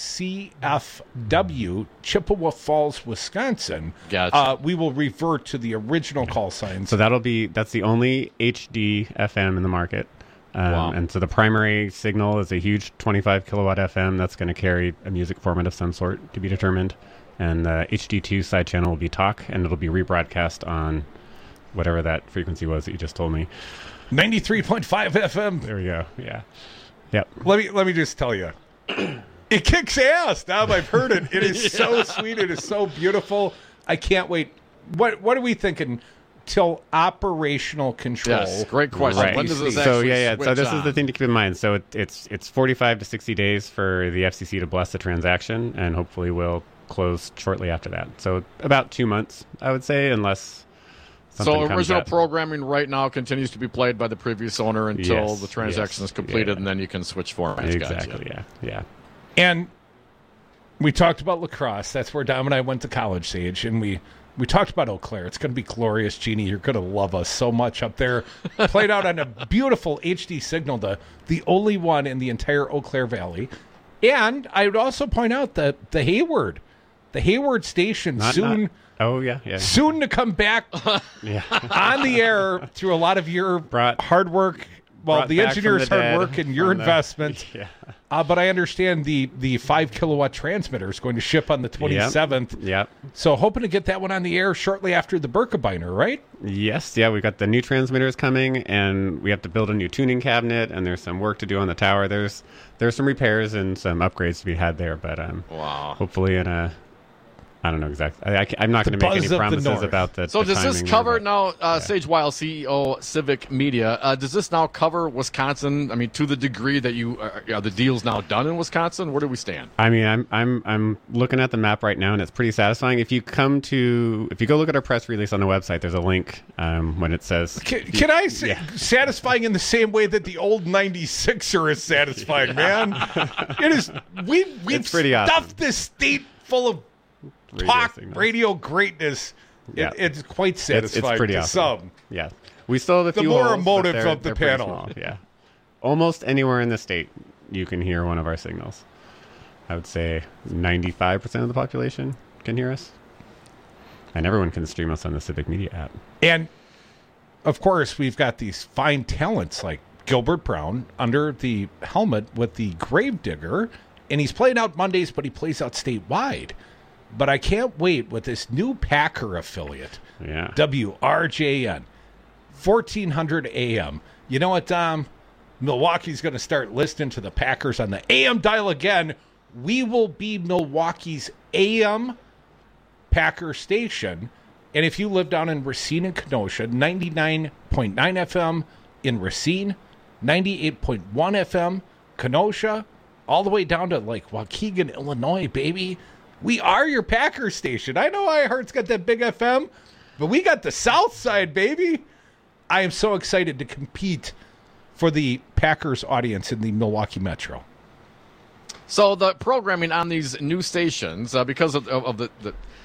WCFW, Chippewa Falls, Wisconsin.
Gotcha.
We will revert to the original call signs.
So that's the only HD FM in the market.
Wow.
And so the primary signal is a huge 25 kilowatt FM that's going to carry a music format of some sort to be determined. And the HD2 side channel will be talk, and it'll be rebroadcast on whatever that frequency was that you just told me.
93.5 FM.
There we go. Yeah. Yep.
Let me just tell you. It kicks ass. Now I've heard it. It is so sweet. It is so beautiful. I can't wait. What are we thinking? Till operational control.
Yes, great question.
Right.
When does this
So
actually
So this
switch
is the thing to keep in mind. So it's 45 to 60 days for the FCC to bless the transaction, and hopefully we'll close shortly after that. So about 2 months, I would say, unless something comes
original
up.
programming right now continues to be played by the previous owner until the transaction is completed, and then you can switch formats.
Exactly.
Gotcha.
Yeah.
And we talked about La Crosse. That's where Dom and I went to college, Sage, and we talked about Eau Claire. It's going to be glorious, Jeannie. You're going to love us so much up there. Played out on a beautiful HD signal, the only one in the entire Eau Claire Valley. And I would also point out the Hayward station soon to come back on the air through a lot of your hard work. Well, the engineer's hard work and your investment. But I understand the 5 kilowatt transmitter is going to ship on the 27th.
Yep.
So hoping to get that one on the air shortly after the Birkebeiner, right?
Yes. Yeah, we've got the new transmitters coming, and we have to build a new tuning cabinet, and there's some work to do on the tower. There's some repairs and some upgrades to be had there, but hopefully in a... I don't know exactly. I'm not going to make any promises about the
So
the
does this
timing
cover
there,
now, Sage Weil, CEO, Civic Media, does this now cover Wisconsin, I mean, to the degree that are the deal's now done in Wisconsin? Where do we stand?
I mean, I'm looking at the map right now, and it's pretty satisfying. If you go look at our press release on the website, there's a link when it says...
Can I say satisfying in the same way that the old 96er is satisfying, man? It is... We've stuffed this state full of talk radio greatness. It's quite satisfying.
It's pretty
to
awesome.
some.
Yeah, we still have a few
more
holes,
emotive
but
of the
they're pretty
panel.
small. Yeah, almost anywhere in the state you can hear one of our signals. I would say 95% of the population can hear us, and everyone can stream us on the Civic Media app.
And of course, we've got these fine talents like Gilbert Brown under the helmet with the Gravedigger, and he's playing out Mondays, but he plays out statewide. But I can't wait with this new Packer affiliate, WRJN, 1400 AM. You know what, Dom? Milwaukee's going to start listening to the Packers on the AM dial again. We will be Milwaukee's AM Packer station. And if you live down in Racine and Kenosha, 99.9 FM in Racine, 98.1 FM, Kenosha, all the way down to like Waukegan, Illinois, baby. We are your Packers station. I know iHeart's got that big FM, but we got the South Side, baby. I am so excited to compete for the Packers audience in the Milwaukee Metro.
So the programming on these new stations, because of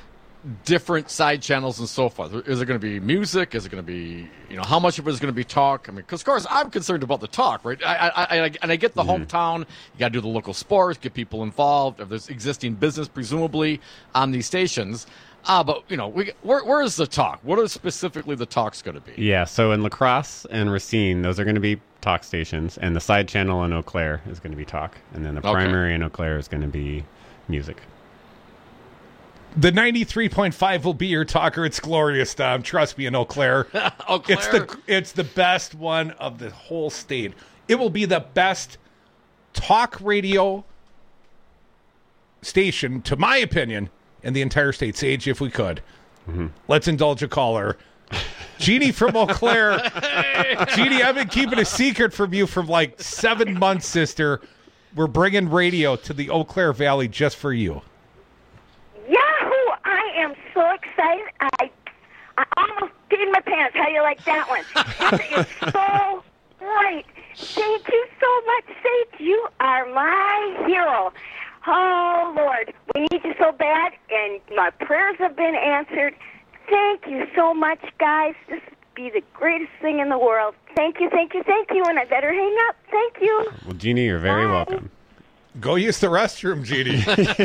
different side channels and so forth? Is it going to be music? Is it going to be, how much of it is going to be talk? I mean, because of course I'm concerned about the talk, right? I get the hometown. You got to do the local sports, get people involved. If there's existing business, presumably on these stations. But where is the talk? What is specifically the talk's going to be?
Yeah, so in La Crosse and Racine, those are going to be talk stations, and the side channel in Eau Claire is going to be talk, and then the primary in Eau Claire is going to be music.
The 93.5 will be your talker. It's glorious, Tom. Trust me, in Eau Claire.
Eau Claire.
It's the best one of the whole state. It will be the best talk radio station, to my opinion, in the entire state. Sage, if we could. Mm-hmm. Let's indulge a caller. Jeannie from Eau Claire. Jeannie, I've been keeping a secret from you for like 7 months, sister. We're bringing radio to the Eau Claire Valley just for you.
Yahoo! I am so excited. I almost peed my pants. How you like that one? This is so great. Thank you so much, Sage. You are my hero. Oh, Lord, we need you so bad, and my prayers have been answered. Thank you so much, guys. This would be the greatest thing in the world. Thank you, thank you, thank you, and I better hang up. Thank you.
Well, Jeannie, you're very welcome.
Go use the restroom, Jeannie.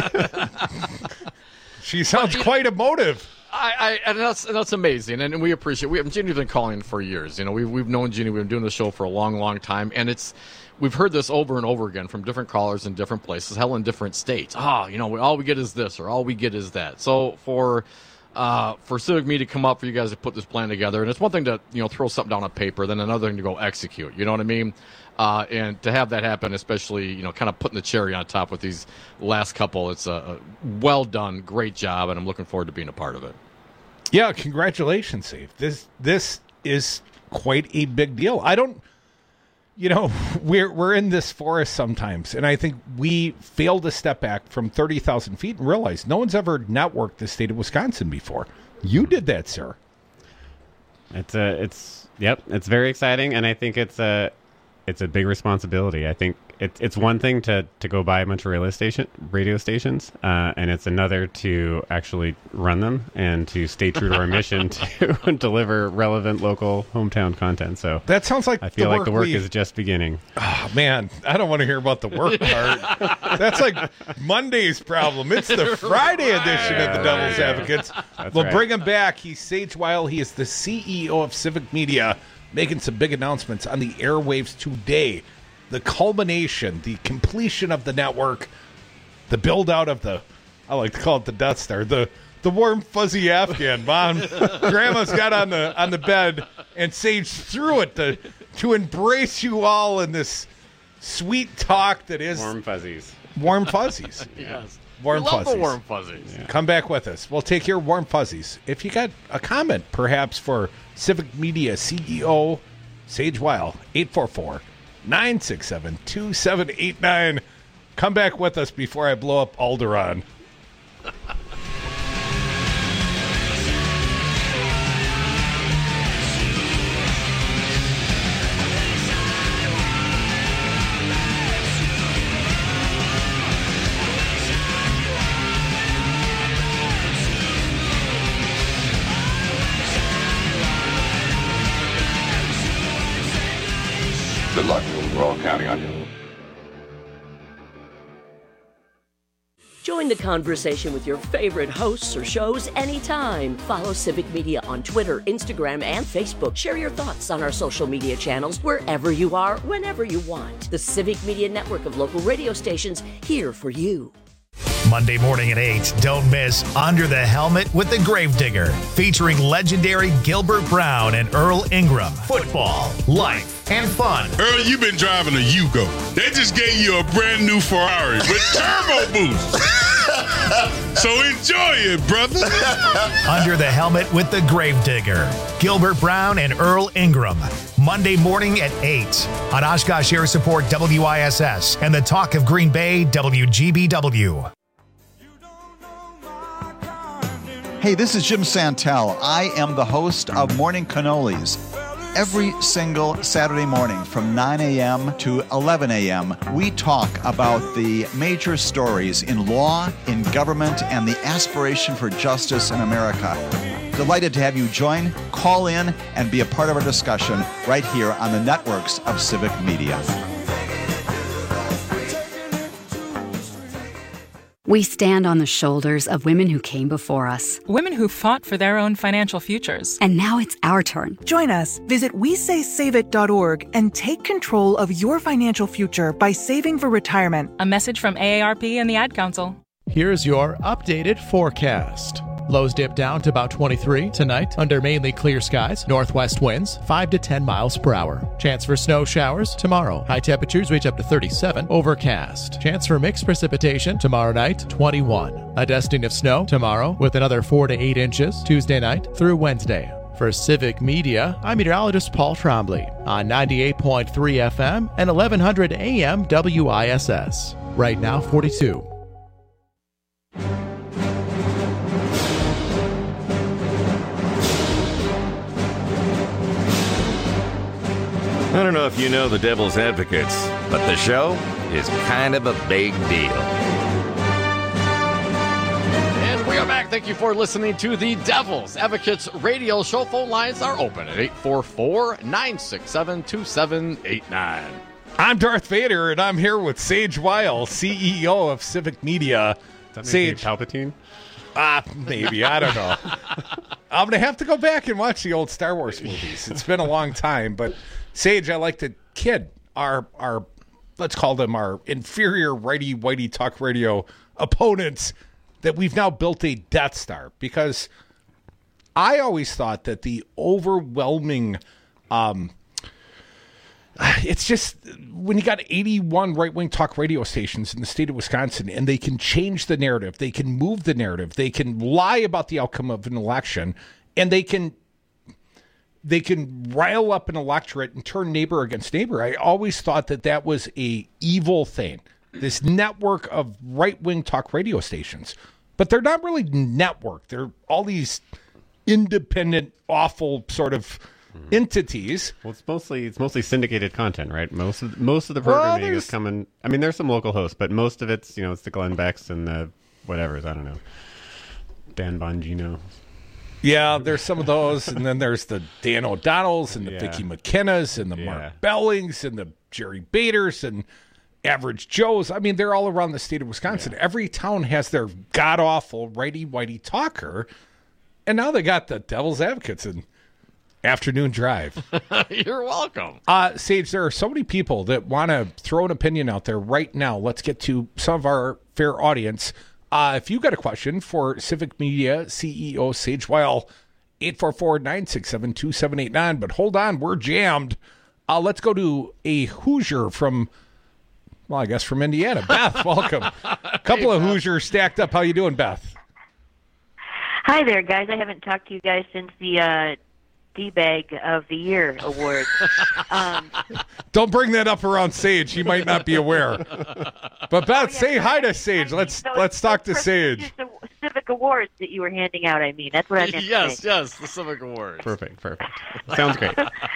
She sounds quite emotive.
And that's amazing, and we appreciate. Jeannie's been calling for years. We've known Jeannie. We've been doing the show for a long, long time, and we've heard this over and over again from different callers in different places, hell, in different states. All we get is this, or all we get is that. So for Civic Media to come up for you guys to put this plan together, and it's one thing to throw something down on paper, then another thing to go execute. You know what I mean? And to have that happen, especially kind of putting the cherry on top with these last couple, it's a well done, great job, and I'm looking forward to being a part of it.
Yeah, congratulations, Steve. This is quite a big deal. I don't. We're in this forest sometimes, and I think we fail to step back from 30,000 feet and realize no one's ever networked the state of Wisconsin before. You did that, sir.
It's very exciting, and I think it's a big responsibility. I think it's one thing to go buy a bunch of radio stations, and it's another to actually run them and to stay true to our mission to deliver relevant local hometown content. So
that sounds like
I feel like the work is just beginning.
Oh man, I don't want to hear about the work part. That's like Monday's problem. It's the Friday edition of the Devil's Advocates. We'll bring him back. He's Sage Weil. He is the CEO of Civic Media, making some big announcements on the airwaves today. The culmination, the completion of the network, the build-out of I like to call it the Death Star, the warm, fuzzy Afghan. Mom, Grandma's got on the bed, and Sage threw it to embrace you all in this sweet talk that is...
Warm fuzzies.
Warm fuzzies.
Yes.
Warm fuzzies.
Love the warm fuzzies.
Yeah. Come back with us. We'll take your warm fuzzies. If you got a comment, perhaps, for Civic Media CEO Sage Weil, 844-967-2789. Come back with us before I blow up Alderaan.
Good luck. We're all counting on you.
Join the conversation with your favorite hosts or shows anytime. Follow Civic Media on Twitter, Instagram, and Facebook. Share your thoughts on our social media channels wherever you are, whenever you want. The Civic Media network of local radio stations here for you.
Monday morning at 8, don't miss Under the Helmet with the Gravedigger, featuring legendary Gilbert Brown and Earl Ingram. Football, life, and fun.
Earl, you've been driving a Yugo. They just gave you a brand new Ferrari with turbo boost. So enjoy it, brother.
Under the Helmet with the Gravedigger, Gilbert Brown and Earl Ingram. Monday morning at 8 on Oshkosh Air Support WISS and the Talk of Green Bay WGBW.
Hey, this is Jim Santel. I am the host of Morning Cannolis.
Every single Saturday morning from 9 a.m. to 11 a.m., we talk about the major stories in law, in government, and the aspiration for justice in America. Delighted to have you join, call in, and be a part of our discussion right here on the networks of Civic Media.
We stand on the shoulders of women who came before us.
Women who fought for their own financial futures.
And now it's our turn.
Join us. Visit WeSaySaveIt.org and take control of your financial future by saving for retirement.
A message from AARP and the Ad Council.
Here's your updated forecast. Lows dip down to about 23 tonight under mainly clear skies. Northwest winds 5 to 10 miles per hour. Chance for snow showers tomorrow. High temperatures reach up to 37. Overcast. Chance for mixed precipitation tomorrow night 21. A dusting of snow tomorrow with another 4 to 8 inches Tuesday night through Wednesday. For Civic Media, I'm meteorologist Paul Trombley on 98.3 FM and 1100 AM WISS. Right now 42.
I don't know if you know the Devil's Advocates, but the show is kind of a big deal.
And we are back. Thank you for listening to the Devil's Advocates radio show. Phone lines are open at 844-967-2789.
I'm Darth Vader, and I'm here with Sage Weil, CEO of Civic Media.
Sage Palpatine?
Maybe. I don't know. I'm going to have to go back and watch the old Star Wars movies. It's been a long time, but Sage, I like to kid our let's call them our inferior righty-whitey talk radio opponents that we've now built a Death Star, because I always thought that the overwhelming it's just when you got 81 right-wing talk radio stations in the state of Wisconsin, and they can change the narrative, they can move the narrative, they can lie about the outcome of an election, and they can rile up an electorate and turn neighbor against neighbor. I always thought that was a evil thing, this network of right-wing talk radio stations. But they're not really network. They're all these independent, awful sort of entities.
Well, it's mostly syndicated content, right? Most of the programming is coming. I mean, there's some local hosts, but most of it's it's the Glenn Becks and the whatevers. I don't know, Dan Bongino.
Yeah, there's some of those, and then there's the Dan O'Donnells and the Vicki McKennas and the Mark Bellings and the Jerry Baders and Average Joes. I mean, they're all around the state of Wisconsin. Every town has their god-awful righty-whitey talker, and now they got the Devil's Advocates in Afternoon Drive.
You're welcome.
Sage, there are so many people that want to throw an opinion out there right now. Let's get to some of our fair audience. If you've got a question for Civic Media CEO Sage Weil, 844-967-2789. But hold on, we're jammed. Let's go to a Hoosier from, well, I guess from Indiana. Beth, welcome. A couple of Hoosiers stacked up. How you doing, Beth?
Hi there, guys. I haven't talked to you guys since the D-Bag of the Year award.
Don't bring that up around Sage. He might not be aware. But Beth, say hi to Sage. Let's talk to Sage.
The Civic Awards that you were handing out, I mean. That's what I meant to say.
Yes, the Civic Awards.
Perfect. Sounds great.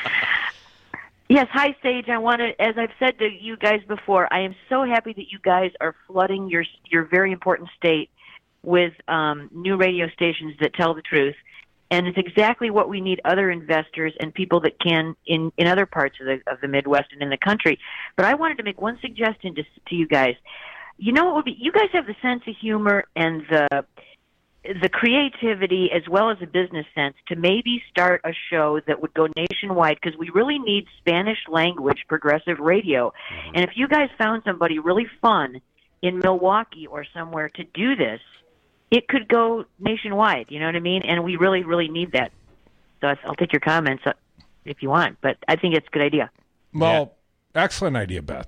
Yes, hi, Sage. I want to, as I've said to you guys before, I am so happy that you guys are flooding your very important state with new radio stations that tell the truth. And it's exactly what we need other investors and people that can in other parts of the Midwest and in the country. But I wanted to make one suggestion to you guys. You know what would be? You guys have the sense of humor and the creativity as well as a business sense to maybe start a show that would go nationwide, because we really need Spanish language progressive radio. And if you guys found somebody really fun in Milwaukee or somewhere to do this, it could go nationwide, you know what I mean? And we really, really need that. So I'll take your comments if you want, but I think it's a good idea.
Well, excellent idea, Beth.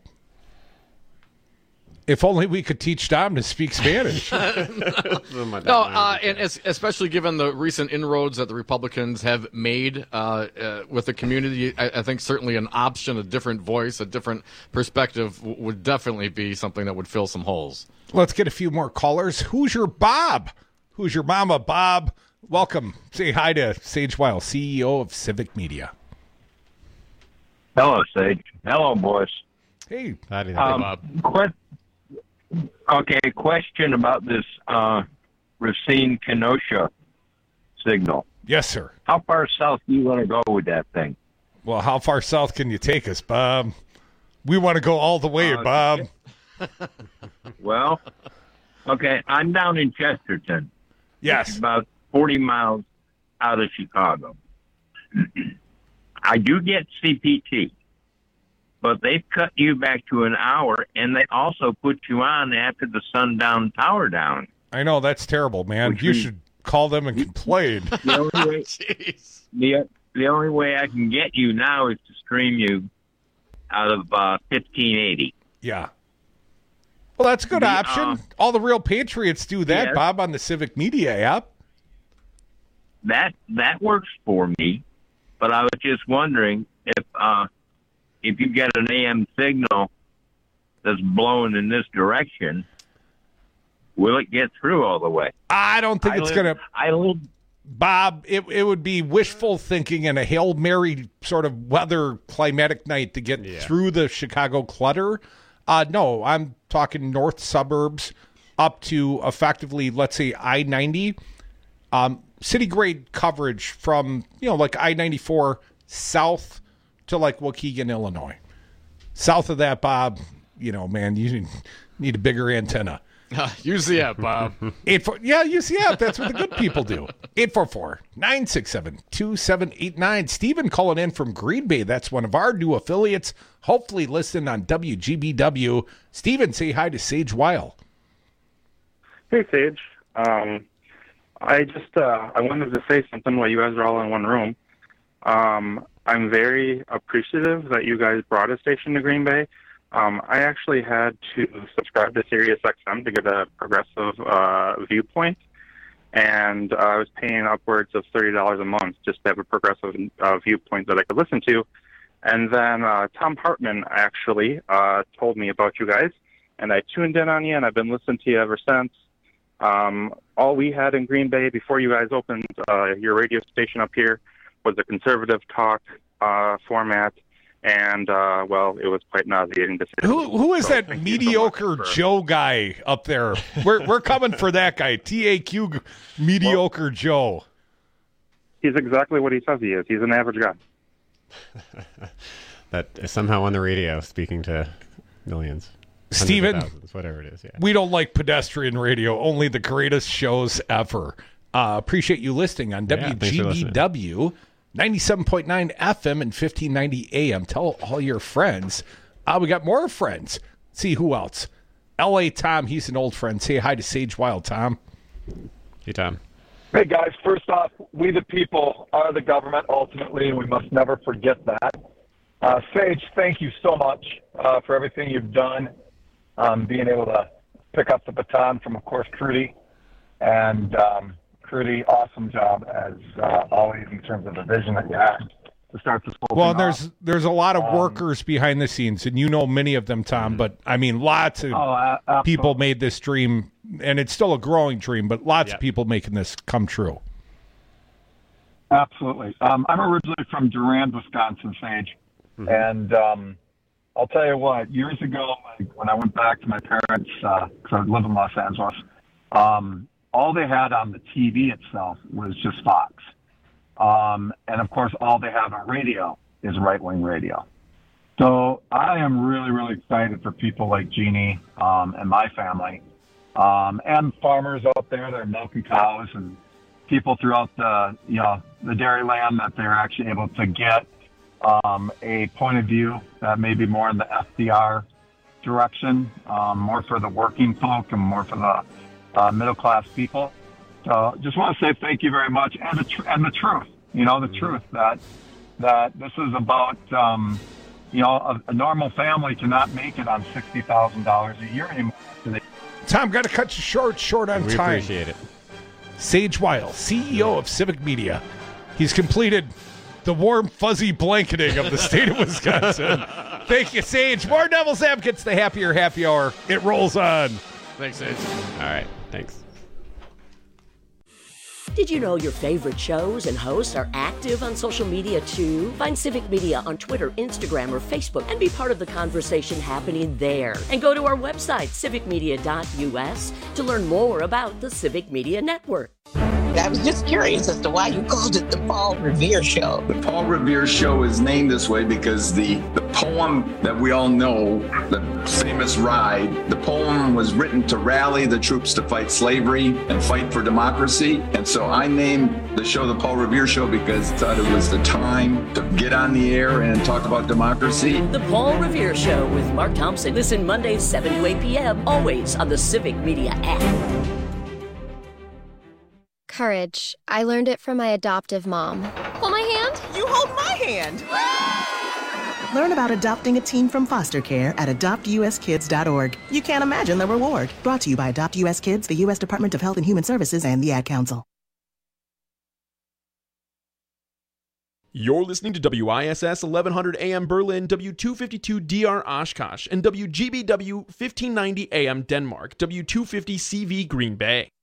If only we could teach Dom to speak Spanish.
And especially given the recent inroads that the Republicans have made with the community, I think certainly an option, a different voice, a different perspective would definitely be something that would fill some holes.
Let's get a few more callers. Who's your Bob? Who's your mama, Bob? Welcome. Say hi to Sage Weil, CEO of Civic Media.
Hello, Sage. Hello, boys.
Hey.
Howdy, Bob.
Question about this Racine-Kenosha signal.
Yes, sir.
How far south do you want to go with that thing?
Well, how far south can you take us, Bob? We want to go all the way, Bob.
Well, okay, I'm down in Chesterton.
Yes.
It's about 40 miles out of Chicago. I do get CPT, but they've cut you back to an hour, and they also put you on after the sundown power down.
I know, that's terrible, man. You should call them and complain.
The only way I can get you now is to stream you out of 1580.
Yeah. Well, that's a good option. All the real patriots do that, Bob, on the Civic Media app.
That works for me, but I was just wondering if you get an AM signal that's blowing in this direction, will it get through all the way?
I don't think it's going to. Bob, it would be wishful thinking and a Hail Mary sort of weather climatic night to get through the Chicago clutter. No, I'm talking north suburbs up to effectively, let's say, I-90. City grade coverage from, like I-94 south to like Waukegan, Illinois. South of that, Bob, man, you need a bigger antenna.
Use the app, Bob.
Use the app. That's what the good people do. 844-967-2789. Stephen calling in from Green Bay. That's one of our new affiliates. Hopefully listening on WGBW. Stephen, say hi to Sage Weil.
Hey, Sage. I wanted to say something while you guys are all in one room. I'm very appreciative that you guys brought a station to Green Bay. I actually had to subscribe to Sirius XM to get a progressive viewpoint, and I was paying upwards of $30 a month just to have a progressive viewpoint that I could listen to. And then Tom Hartman actually told me about you guys, and I tuned in on you, and I've been listening to you ever since. All we had in Green Bay before you guys opened your radio station up here was a conservative talk format. And, it was quite nauseating to see.
Who is that mediocre Joe guy up there? We're coming for that guy, TAQ mediocre Joe.
He's exactly what he says he is. He's an average guy.
That is somehow on the radio speaking to millions.
Steven,
whatever it is,
we don't like pedestrian radio, only the greatest shows ever. Appreciate you listening on WGBW. 97.9 FM and 1590 AM. Tell all your friends. We got more friends. Let's see who else. L.A. Tom, he's an old friend. Say hi to Sage Weil, Tom.
Hey, Tom.
Hey, guys. First off, we the people are the government ultimately, and we must never forget that. Sage, thank you so much for everything you've done, being able to pick up the baton from, of course, Crudy. And Crudy, awesome job as always in terms of the vision that you had to start this whole thing off.
There's a lot of workers behind the scenes, and you know many of them, Tom. But I mean, lots of people made this dream, and it's still a growing dream. But lots of people making this come true.
Absolutely. I'm originally from Durand, Wisconsin, Sage, and I'll tell you what. Years ago, when I went back to my parents, because I live in Los Angeles. All they had on the TV itself was just Fox. And, of course, all they have on radio is right-wing radio. So I am really, really excited for people like Jeannie and my family and farmers out there that are milking cows and people throughout the dairy land that they're actually able to get a point of view that may be more in the FDR direction, more for the working folk and more for the middle-class people. So just want to say thank you very much. And the truth, the truth that this is about, a normal family cannot make it on $60,000 a year anymore.
Tom, got to cut you short on time.
We appreciate it.
Sage Weil, CEO of Civic Media. He's completed the warm, fuzzy blanketing of the state of Wisconsin. Thank you, Sage. More Devil's Advocates, the Happier Happy Hour. It rolls on.
Thanks, Sage.
All right. Thanks.
Did you know your favorite shows and hosts are active on social media too? Find Civic Media on Twitter, Instagram, or Facebook and be part of the conversation happening there. And go to our website, civicmedia.us, to learn more about the Civic Media Network.
I was just curious as to why you called it the Paul Revere Show.
The Paul Revere Show is named this way because the poem that we all know, the famous Ride, the poem was written to rally the troops to fight slavery and fight for democracy. And so I named the show the Paul Revere Show because I thought it was the time to get on the air and talk about democracy.
The Paul Revere Show with Mark Thompson. Listen Mondays 7 to 8 p.m. always on the Civic Media app.
Courage. I learned it from my adoptive mom. Hold my hand.
You hold my hand. Learn about adopting a teen from foster care at adoptuskids.org. You can't imagine the reward. Brought to you by Adopt US Kids, the U.S. Department of Health and Human Services, and the Ad Council.
You're listening to WISS 1100 AM Berlin, W252 DR Oshkosh, and WGBW 1590 AM Denmark, W250 CV Green Bay.